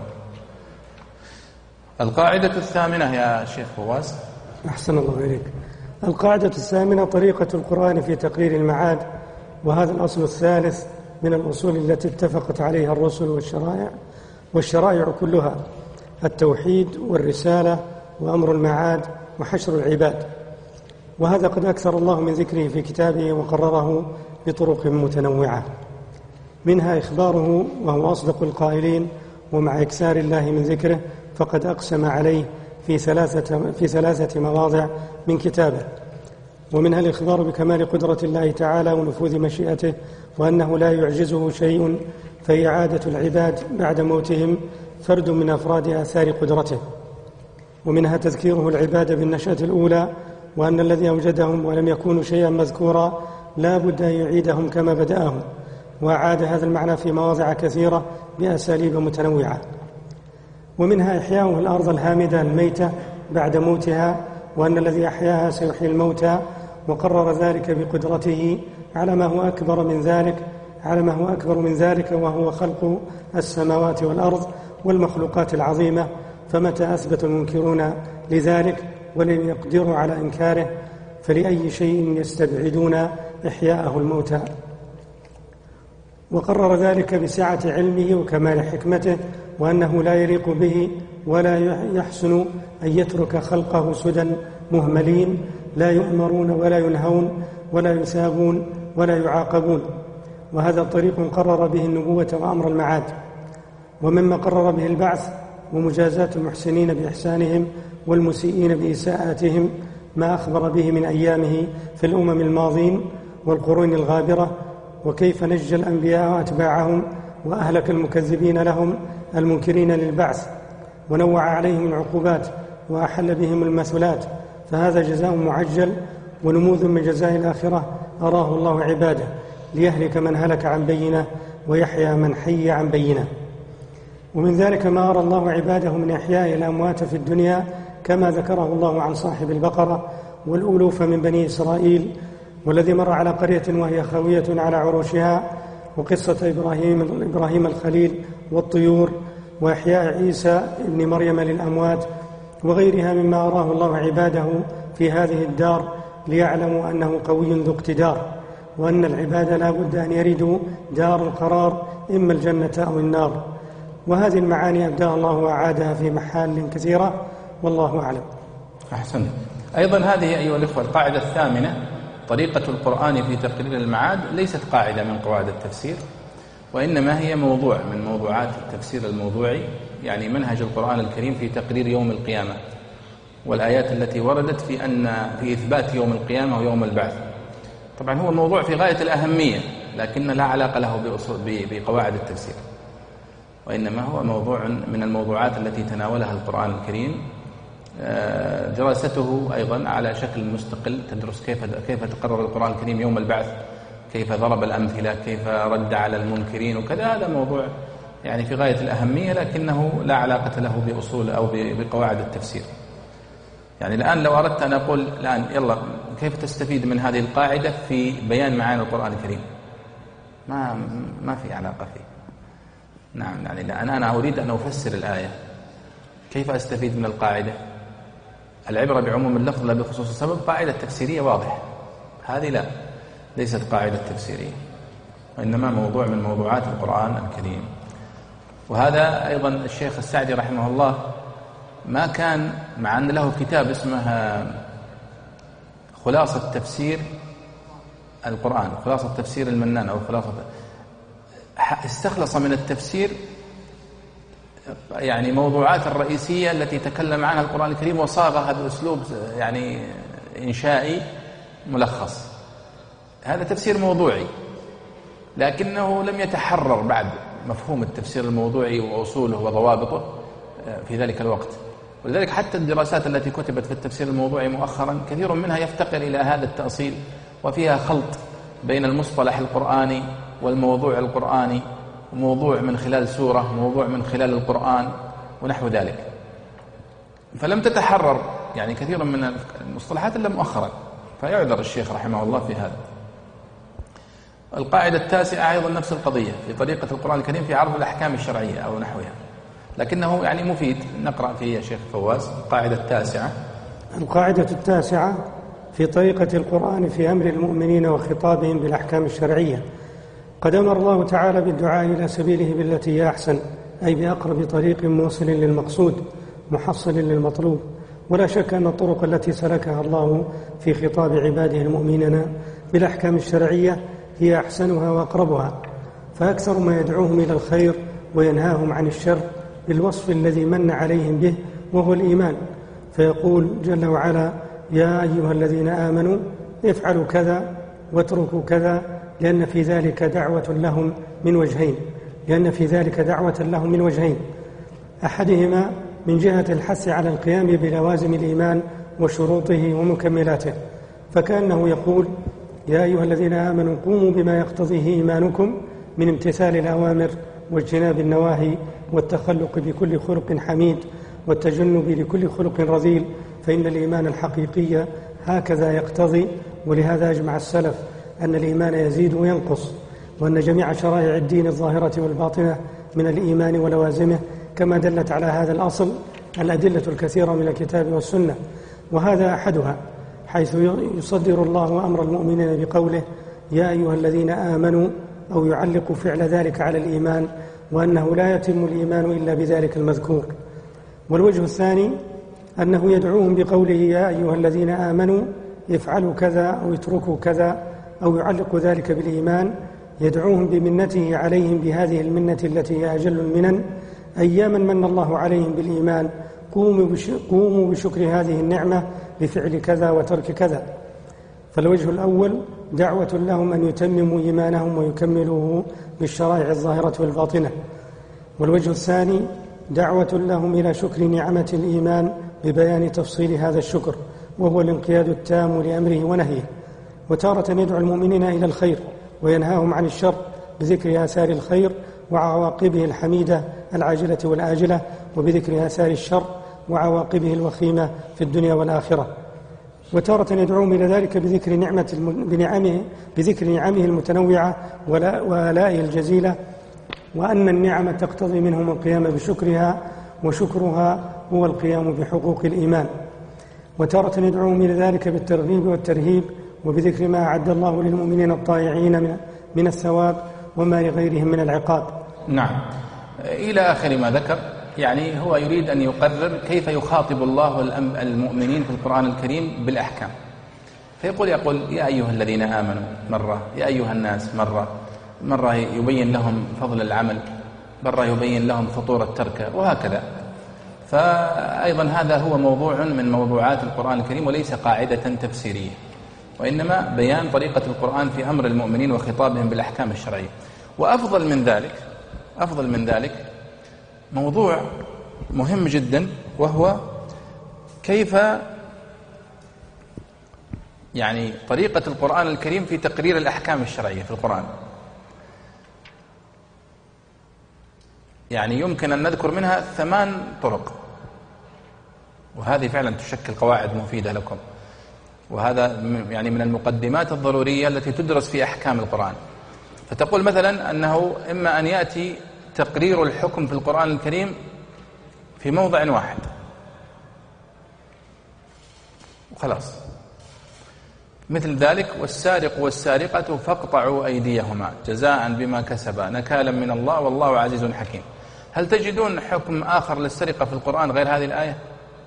القاعدة الثامنة يا شيخ فواز. أحسن الله إليك. القاعدة الثامنة طريقة القرآن في تقرير المعاد، وهذا الأصل الثالث من الأصول التي اتفقت عليها الرسل والشرائع والشرائع كلها: التوحيد والرسالة وأمر المعاد وحشر العباد. وهذا قد أكثر الله من ذكره في كتابه وقرره بطرق متنوعة، منها إخباره وهو أصدق القائلين، ومع إكثار الله من ذكره فقد أقسم عليه في ثلاثة, في ثلاثة مواضع من كتابه. ومنها الإخبار بكمال قدرة الله تعالى ونفوذ مشيئته، وأنه لا يعجزه شيء، فإعادة العباد بعد موتهم فرد من أفراد آثار قدرته. ومنها تذكيره العباد بالنشأة الأولى، وأن الذي أوجدهم ولم يكونوا شيئا مذكورا لا بد أن يعيدهم كما بدأهم، وأعاد هذا المعنى في مواضع كثيرة بأساليب متنوعة. ومنها إحياؤه الأرض الهامدة الميتة بعد موتها، وأن الذي أحياها سيحيي الموتى، وقرر ذلك بقدرته على ما هو أكبر من ذلك على ما هو أكبر من ذلك وهو خلق السماوات والأرض والمخلوقات العظيمة. فمتى أثبت المنكرون لذلك ولم يقدروا على إنكاره، فلأي شيء يستبعدون إحياءه الموتى. وقرر ذلك بسعة علمه وكمال حكمته، وأنه لا يليق به ولا يحسن أن يترك خلقه سدى مهملين لا يؤمرون ولا ينهون ولا يثابون ولا يعاقبون. وهذا طريق قرر به النبوة وأمر المعاد. ومما قرر به البعث ومجازاة المحسنين بإحسانهم والمسيئين بإساءاتهم ما أخبر به من أيامه في الأمم الماضين والقرون الغابرة، وكيف نجى الأنبياء وأتباعهم وأهلك المكذبين لهم المنكرين للبعث، ونوع عليهم العقوبات وأحل بهم المثلات. فهذا جزاء معجل ونموذج من جزاء الآخرة أراه الله عباده ليهلك من هلك عن بينه ويحيى من حي عن بينه. ومن ذلك ما أرى الله عباده من إحياء الأموات في الدنيا كما ذكره الله عن صاحب البقرة والألوف من بني إسرائيل، والذي مر على قرية وهي خاوية على عروشها، وقصة إبراهيم, إبراهيم الخليل والطيور، وإحياء عيسى ابن مريم للأموات، وغيرها مما أراه الله عباده في هذه الدار ليعلموا أنه قوي ذو اقتدار، وأن العباد لا بد أن يردوا دار القرار إما الجنة أو النار. وهذه المعاني أبداها الله وأعادها في محال كثيرة، والله أعلم. أحسن. أيضا هذه أيها الإخوة القاعدة الثامنة، طريقة القرآن في تقرير المعاد، ليست قاعدة من قواعد التفسير، وإنما هي موضوع من موضوعات التفسير الموضوعي، يعني منهج القرآن الكريم في تقرير يوم القيامة والآيات التي وردت في أن في إثبات يوم القيامة ويوم البعث. طبعا هو موضوع في غاية الأهمية، لكن لا علاقة له بقواعد التفسير، وإنما هو موضوع من الموضوعات التي تناولها القرآن الكريم، دراسته أيضا على شكل مستقل، تدرس كيف كيف تقرر القرآن الكريم يوم البعث، كيف ضرب الأمثلة، كيف رد على المنكرين وكذا. هذا موضوع يعني في غاية الأهمية، لكنه لا علاقة له بأصول أو بقواعد التفسير. يعني الآن لو أردت أن أقول الآن يلا كيف تستفيد من هذه القاعدة في بيان معاني القرآن الكريم، ما ما في علاقة فيه. نعم، يعني الآن أنا أريد أن أفسر الآية، كيف أستفيد من القاعدة؟ العبرة بعموم اللفظ لا بخصوص السبب، قاعدة تفسيرية واضح. هذه لا، ليست قاعدة تفسيرية، وإنما موضوع من موضوعات القرآن الكريم. وهذا أيضا الشيخ السعدي رحمه الله ما كان، مع أن له كتاب اسمه خلاصة تفسير القرآن، خلاصة تفسير المنان، أو خلاصة، استخلص من التفسير يعني موضوعات الرئيسية التي تكلم عنها القرآن الكريم، وصاغها بأسلوب يعني إنشائي ملخص. هذا تفسير موضوعي، لكنه لم يتحرر بعد مفهوم التفسير الموضوعي وأصوله وضوابطه في ذلك الوقت. ولذلك حتى الدراسات التي كتبت في التفسير الموضوعي مؤخرا كثير منها يفتقر إلى هذا التأصيل، وفيها خلط بين المصطلح القرآني والموضوع القرآني، موضوع من خلال سورة، موضوع من خلال القرآن، ونحو ذلك. فلم تتحرر يعني كثير من المصطلحات إلا مؤخرا، فيعذر الشيخ رحمه الله في هذا. القاعدة التاسعة أيضا نفس القضية، في طريقة القرآن الكريم في عرض الأحكام الشرعية أو نحوها، لكنه يعني مفيد نقرأ فيه يا شيخ فواز. القاعدة التاسعة، القاعدة التاسعة في طريقة القرآن في أمر المؤمنين وخطابهم بالأحكام الشرعية. قد أمر الله تعالى بالدعاء إلى سبيله بالتي هي أحسن، أي بأقرب طريق موصل للمقصود محصل للمطلوب. ولا شك أن الطرق التي سلكها الله في خطاب عباده المؤمنين بالأحكام الشرعية هي أحسنها وأقربها، فأكثر ما يدعوهم إلى الخير وينهاهم عن الشر بالوصف الذي من عليهم به، وهو الإيمان. فيقول جل وعلا: يا أيها الذين آمنوا افعلوا كذا واتركوا كذا، لأن في ذلك دعوة لهم من وجهين لأن في ذلك دعوة لهم من وجهين أحدهما من جهة الحث على القيام بلوازم الإيمان وشروطه ومكملاته، فكأنه يقول: يا أيها الذين آمنوا قوموا بما يقتضيه إيمانكم من امتثال الأوامر واجتناب النواهي والتخلق بكل خلق حميد والتجنب لكل خلق رذيل، فإن الإيمان الحقيقي هكذا يقتضي. ولهذا أجمع السلف أن الإيمان يزيد وينقص، وأن جميع شرائع الدين الظاهرة والباطنة من الإيمان ولوازمه، كما دلت على هذا الأصل الأدلة الكثيرة من الكتاب والسنة. وهذا أحدها، حيث يصدر الله أمر المؤمنين بقوله: يا أيها الذين آمنوا، أو يعلق فعل ذلك على الإيمان، وأنه لا يتم الإيمان إلا بذلك المذكور. والوجه الثاني أنه يدعوهم بقوله: يا أيها الذين آمنوا افعلوا كذا أو اتركوا كذا، أو يعلق ذلك بالإيمان، يدعوهم بمنته عليهم بهذه المنة التي هي أجل المنن، أياما من الله عليهم بالإيمان، قوموا بشكر هذه النعمة بفعل كذا وترك كذا. فالوجه الأول دعوة لهم أن يتمموا إيمانهم ويكملوه بالشرائع الظاهرة والباطنة. والوجه الثاني دعوة لهم إلى شكر نعمة الإيمان ببيان تفصيل هذا الشكر، وهو الانقياد التام لأمره ونهيه. وتارة يدعو المؤمنين إلى الخير وينهاهم عن الشر بذكر آثار الخير وعواقبه الحميدة العاجلة والآجلة، وبذكر آثار الشر وعواقبه الوخيمة في الدنيا والآخرة. وتارة يدعوهم إلى ذلك بذكر نعمة بنعمه بذكر نعمه المتنوعة وآلائه الجزيلة، وأن النعمة تقتضي منهم القيام بشكرها، وشكرها هو القيام بحقوق الإيمان. وتارة يدعوهم إلى ذلك بالترغيب والترهيب وبذكر ما أعد الله للمؤمنين الطائعين من الثواب وما لغيرهم من العقاب. نعم، إلى آخر ما ذكر. يعني هو يريد أن يقرر كيف يخاطب الله المؤمنين في القرآن الكريم بالأحكام، فيقول يقول يا أيها الذين آمنوا مرة، يا أيها الناس مرة، مرة يبين لهم فضل العمل، مرة يبين لهم خطورة تركه، وهكذا. فأيضا هذا هو موضوع من موضوعات القرآن الكريم، وليس قاعدة تفسيرية، وإنما بيان طريقة القرآن في أمر المؤمنين وخطابهم بالأحكام الشرعية. وأفضل من ذلك أفضل من ذلك موضوع مهم جدا، وهو كيف يعني طريقة القرآن الكريم في تقرير الأحكام الشرعية في القرآن. يعني يمكن أن نذكر منها ثمان طرق، وهذه فعلا تشكل قواعد مفيدة لكم، وهذا يعني من المقدمات الضرورية التي تدرس في أحكام القرآن. فتقول مثلا أنه إما أن يأتي تقرير الحكم في القرآن الكريم في موضع واحد وخلاص، مثل ذلك والسارق والسارقة فاقطعوا أيديهما جزاء بما كسبا نكالا من الله والله عزيز حكيم. هل تجدون حكم آخر للسرقة في القرآن غير هذه الآية؟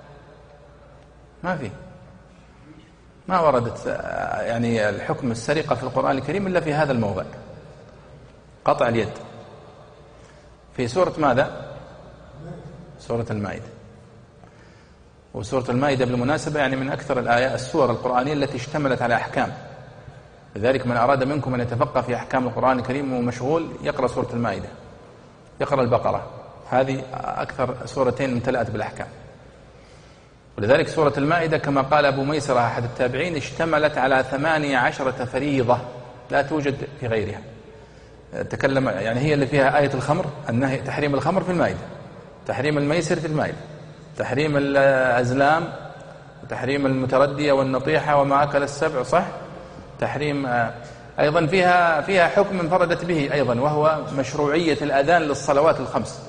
ما في، ما وردت يعني الحكم السرقة في القرآن الكريم إلا في هذا الموضع، قطع اليد، في سورة ماذا؟ سورة المائدة. وسورة المائدة بالمناسبة يعني من أكثر الآيات السور القرآنية التي اشتملت على أحكام، لذلك من أراد منكم أن يتفقه في أحكام القرآن الكريم ومشغول يقرأ سورة المائدة، يقرأ البقرة، هذه أكثر سورتين امتلأت بالأحكام. ولذلك سورة المائدة كما قال أبو ميسرة أحد التابعين اشتملت على ثمانية عشرة فريضة لا توجد في غيرها. تكلم يعني هي اللي فيها آية الخمر، النهي تحريم الخمر في المائدة، تحريم الميسر في المائدة، تحريم الأزلام، وتحريم المتردية والنطيحة وما أكل السبع، صح؟ تحريم أيضا فيها فيها حكم انفردت به أيضا، وهو مشروعية الأذان للصلوات الخمس.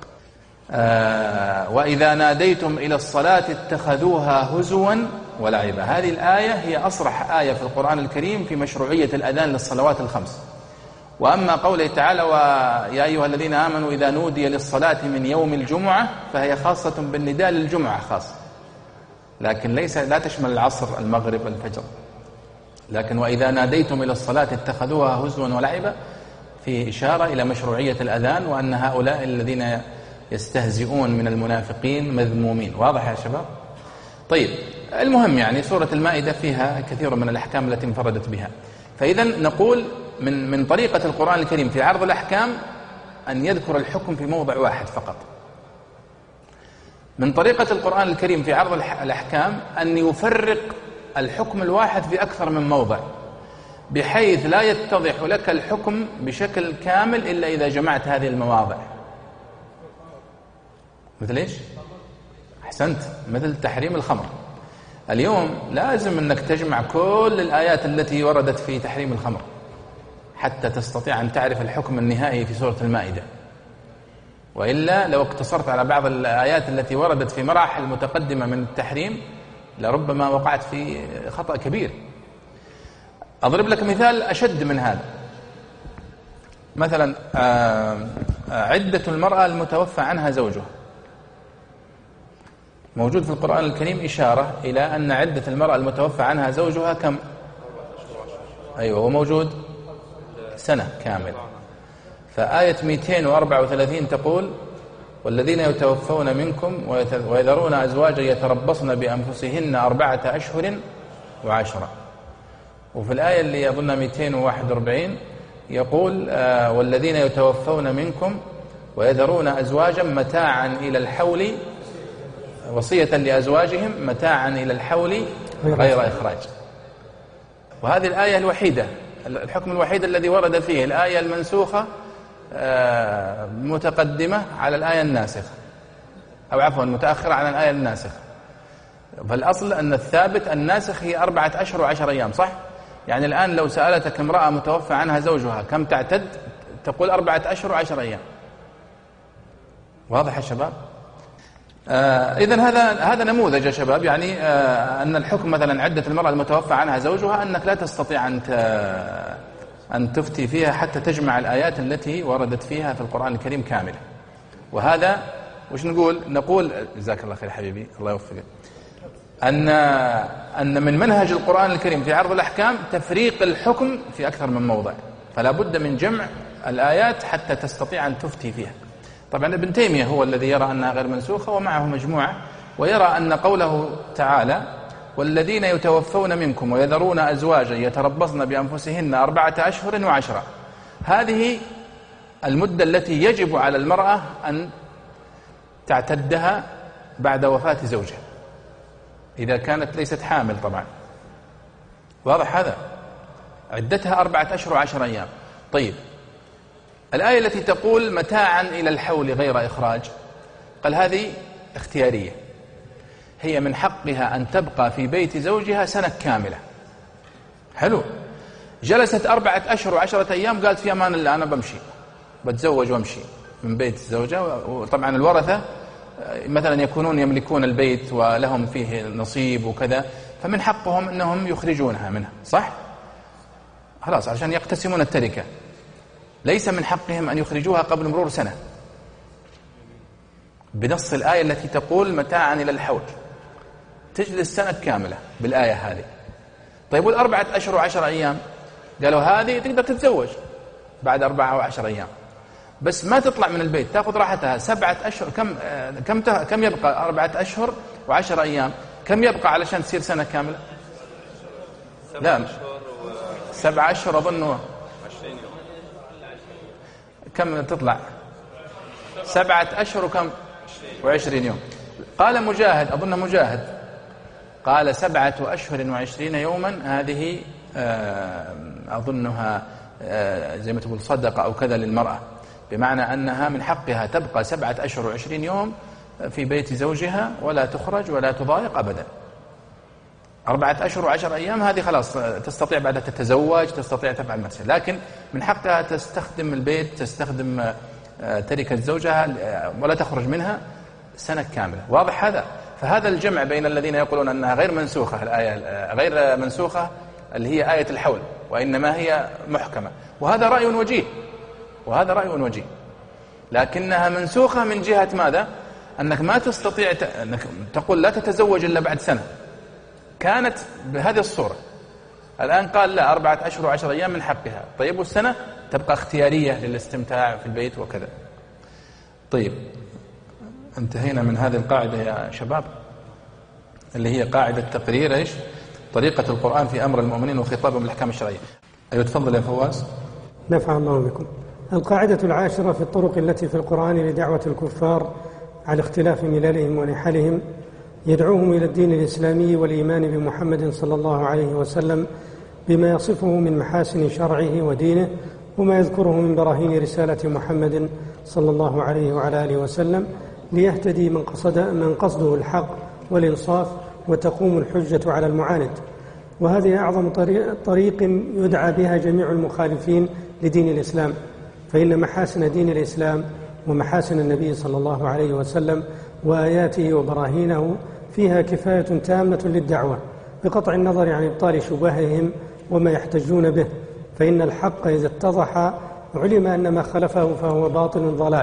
آه وإذا ناديتم إلى الصلاة اتخذوها هزوا ولعبا. هذه الآية هي أصرح آية في القرآن الكريم في مشروعية الأذان للصلوات الخمس. وأما قوله تعالى ويا أيها الذين آمنوا إذا نودي للصلاة من يوم الجمعة، فهي خاصة بالنداء للجمعة خاصة، لكن ليس لا تشمل العصر المغرب الفجر. لكن وإذا ناديتم إلى الصلاة اتخذوها هزوا ولعبا في إشارة إلى مشروعية الأذان، وأن هؤلاء الذين يستهزئون من المنافقين مذمومين. واضح يا شباب؟ طيب، المهم يعني سورة المائدة فيها كثير من الأحكام التي انفردت بها. فإذا نقول من من طريقة القرآن الكريم في عرض الأحكام أن يذكر الحكم في موضع واحد فقط. من طريقة القرآن الكريم في عرض الأحكام أن يفرق الحكم الواحد في أكثر من موضع، بحيث لا يتضح لك الحكم بشكل كامل إلا إذا جمعت هذه المواضع. مثل إيش؟ أحسنت، مثل تحريم الخمر. اليوم لازم أنك تجمع كل الآيات التي وردت في تحريم الخمر حتى تستطيع أن تعرف الحكم النهائي في سورة المائدة، وإلا لو اقتصرت على بعض الآيات التي وردت في مراحل متقدمة من التحريم لربما وقعت في خطأ كبير. أضرب لك مثال أشد من هذا. مثلا عدة المرأة المتوفى عنها زوجها، موجود في القرآن الكريم إشارة إلى أن عدة المرأة المتوفى عنها زوجها كم؟ أيوة، هو موجود سنة كامل. فآية مئتين وأربعة وثلاثين تقول والذين يتوفون منكم ويذرون أزواجا يتربصن بأنفسهن أربعة أشهر وعشرة. وفي الآية اللي أظن مئتين وواحد وأربعين يقول آه والذين يتوفون منكم ويذرون أزواجا متاعا إلى الحول، وصية لأزواجهم متاعا إلى الحول غير إخراج. وهذه الآية الوحيدة، الحكم الوحيد الذي ورد فيه الآية المنسوخة متقدمة على الآية الناسخة، أو عفوا متأخرة عن الآية الناسخة. فالأصل أن الثابت الناسخ هي أربعة أشهر وعشر أيام، صح؟ يعني الآن لو سألتك امرأة متوفى عنها زوجها كم تعتد، تقول أربعة أشهر وعشر أيام. واضح يا شباب؟ آه إذن هذا هذا نموذج يا شباب، يعني آه أن الحكم مثلا عدة المرأة المتوفى عنها زوجها أنك لا تستطيع أن أن تفتي فيها حتى تجمع الآيات التي وردت فيها في القرآن الكريم كاملة. وهذا وش نقول؟ نقول جزاك الله خير حبيبي، الله يوفقك، أن أن من منهج القرآن الكريم في عرض الأحكام تفريق الحكم في أكثر من موضع، فلا بد من جمع الآيات حتى تستطيع أن تفتي فيها. طبعا ابن تيمية هو الذي يرى أنها غير منسوخة، ومعه مجموعة، ويرى أن قوله تعالى والذين يتوفون منكم ويذرون أزواجا يتربصن بأنفسهن أربعة أشهر وعشرة، هذه المدة التي يجب على المرأة أن تعتدها بعد وفاة زوجها إذا كانت ليست حامل. طبعا واضح هذا؟ عدتها أربعة أشهر وعشر أيام. طيب الآية التي تقول متاعا إلى الحول غير إخراج، قال هذه اختيارية، هي من حقها أن تبقى في بيت زوجها سنة كاملة. حلو، جلست أربعة أشهر وعشرة أيام، قالت في أمان الله أنا بمشي بتزوج وامشي من بيت زوجها. وطبعا الورثة مثلا يكونون يملكون البيت ولهم فيه نصيب وكذا، فمن حقهم أنهم يخرجونها منها، صح؟ خلاص عشان يقتسمون التركة. ليس من حقهم أن يخرجوها قبل مرور سنة بنص الآية التي تقول متاعا إلى الحول، تجلس سنة كاملة بالآية هذه. طيب والأربعة أشهر وعشر أيام، قالوا هذه تقدر تتزوج بعد أربعة وعشر أيام، بس ما تطلع من البيت، تأخذ راحتها سبعة أشهر. كم كم كم يبقى؟ أربعة أشهر وعشر أيام، كم يبقى علشان تصير سنة كاملة؟ لا سبعة أشهر أظنه كم تطلع؟ سبعة أشهر وكم؟ وعشرين يوم. قال مجاهد، أظن مجاهد قال سبعة أشهر وعشرين يوما، هذه أظنها زي ما تقول صدقة أو كذا للمرأة، بمعنى أنها من حقها تبقى سبعة أشهر وعشرين يوم في بيت زوجها ولا تخرج ولا تضايق أبدا. أربعة أشهر وعشر أيام هذه خلاص تستطيع بعد تتزوج، تستطيع تفعل نفسها، لكن من حقها تستخدم البيت، تستخدم تركة زوجها ولا تخرج منها سنة كاملة. واضح هذا؟ فهذا الجمع بين الذين يقولون أنها غير منسوخة، الآية غير منسوخة اللي هي آية الحول، وإنما هي محكمة، وهذا رأي وجيه، وهذا رأي وجيه، لكنها منسوخة من جهة ماذا؟ أنك ما تستطيع ت... أنك تقول لا تتزوج إلا بعد سنة، كانت بهذه الصورة. الآن قال لا، أربعة أشهر وعشر أيام من حقها. طيب والسنة تبقى اختيارية للاستمتاع في البيت وكذا. طيب انتهينا من هذه القاعدة يا شباب، اللي هي قاعدة تقرير إيش؟ طريقة القرآن في أمر المؤمنين وخطابهم بالأحكام الشرعية. أيوة تفضل يا فواز. نفع الله بكم. القاعدة العاشرة في الطرق التي في القرآن لدعوة الكفار على اختلاف ملالهم ونحلهم، يدعوهم إلى الدين الإسلامي والإيمان بمحمد صلى الله عليه وسلم بما يصفه من محاسن شرعه ودينه، وما يذكره من براهين رسالة محمد صلى الله عليه وعلى آله وسلم، ليهتدي من قصد من قصده الحق والإنصاف وتقوم الحجة على المعاند. وهذه أعظم طريق, طريق يدعى بها جميع المخالفين لدين الإسلام، فإن محاسن دين الإسلام ومحاسن النبي صلى الله عليه وسلم وآياته وبراهينه فيها كفاية تامة للدعوة، بقطع النظر عن إبطال شبههم وما يحتجون به، فإن الحق إذا اتضح علم أن ما خلفه فهو باطل ضلال.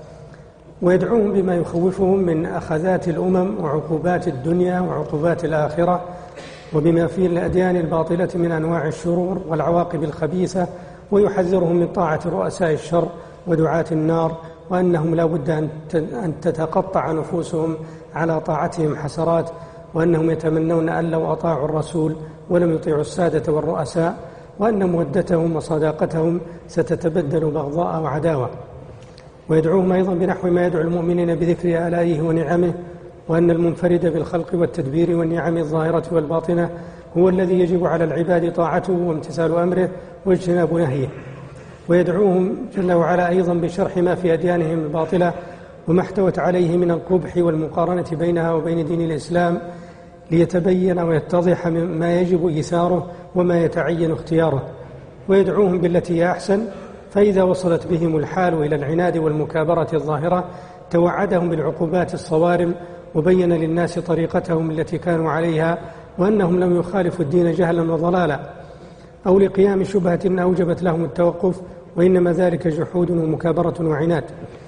ويدعوهم بما يخوفهم من أخذات الأمم وعقوبات الدنيا وعقوبات الآخرة، وبما في الأديان الباطلة من أنواع الشرور والعواقب الخبيثة، ويحذرهم من طاعة رؤساء الشر ودعاة النار، وأنهم لا بد أن تتقطع نفوسهم على طاعتهم حسرات، وأنهم يتمنون أن لو أطاعوا الرسول ولم يطيعوا السادة والرؤساء، وأن مودتهم وصداقتهم ستتبدل بغضاء وعداوة. ويدعوهم أيضا بنحو ما يدعو المؤمنين بذكر آلائه ونعمه، وأن المنفرد بالخلق والتدبير والنعم الظاهرة والباطنة هو الذي يجب على العباد طاعته وامتثال أمره واجتناب نهيه، ويدعوهم جل وعلا أيضا بشرح ما في أديانهم الباطلة وما احتوت عليه من القبح والمقارنة بينها وبين دين الإسلام، ليتبين ويتضح ما يجب إيثاره وما يتعين اختياره، ويدعوهم بالتي هي أحسن. فإذا وصلت بهم الحال إلى العناد والمكابرة الظاهرة توعدهم بالعقوبات الصوارم، وبين للناس طريقتهم التي كانوا عليها، وأنهم لم يخالفوا الدين جهلا وضلالا أو لقيام شبهة أوجبت لهم التوقف، وإنما ذلك جحود ومكابرة وعناد.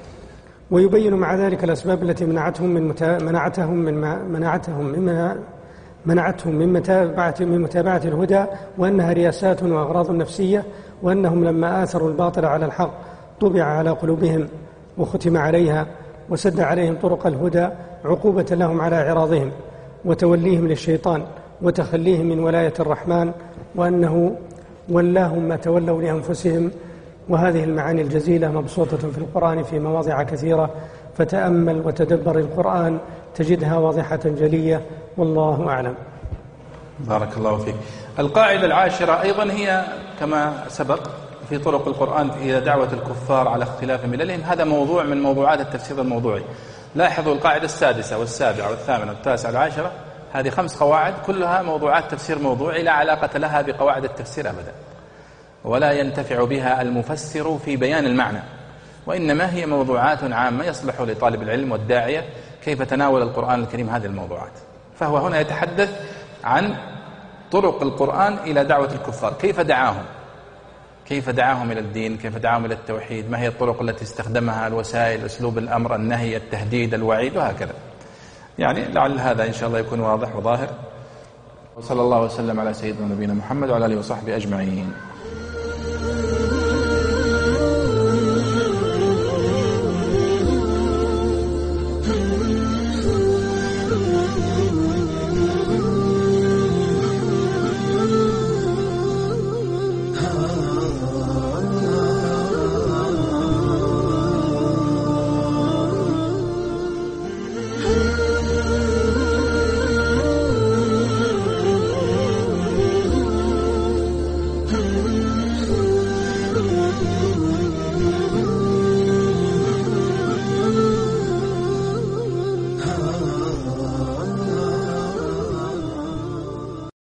ويبين مع ذلك الأسباب التي منعتهم من متا... منعتهم من منعتهم من منعتهم من متابعة من متابعة الهدى، وأنها رياسات وأغراض نفسية، وأنهم لما آثروا الباطل على الحق طبع على قلوبهم وختم عليها، وسد عليهم طرق الهدى عقوبة لهم على إعراضهم وتوليهم للشيطان وتخليهم من ولاية الرحمن، وأنه ولاهم ما تولوا لأنفسهم. وهذه المعاني الجزيلة مبسوطة في القرآن في مواضع كثيرة، فتأمل وتدبر القرآن تجدها واضحة جلية، والله أعلم. بارك الله فيك. القاعدة العاشرة أيضا هي كما سبق في طرق القرآن إلى دعوة الكفار على اختلاف مللهم، هذا موضوع من موضوعات التفسير الموضوعي. لاحظوا القاعدة السادسة والسابعة والثامنة والتاسعة والعاشرة، هذه خمس قواعد كلها موضوعات تفسير موضوعي لا علاقة لها بقواعد التفسير أبدا، ولا ينتفع بها المفسر في بيان المعنى، وإنما هي موضوعات عامة يصلح لطالب العلم والداعية كيف تناول القرآن الكريم هذه الموضوعات. فهو هنا يتحدث عن طرق القرآن إلى دعوة الكفار، كيف دعاهم كيف دعاهم إلى الدين، كيف دعاهم إلى التوحيد، ما هي الطرق التي استخدمها، الوسائل، أسلوب الأمر، النهي، التهديد، الوعيد، وهكذا. يعني لعل هذا إن شاء الله يكون واضح وظاهر. وصلى الله وسلم على سيدنا نبينا محمد وعلى آله وصحبه أجمعين.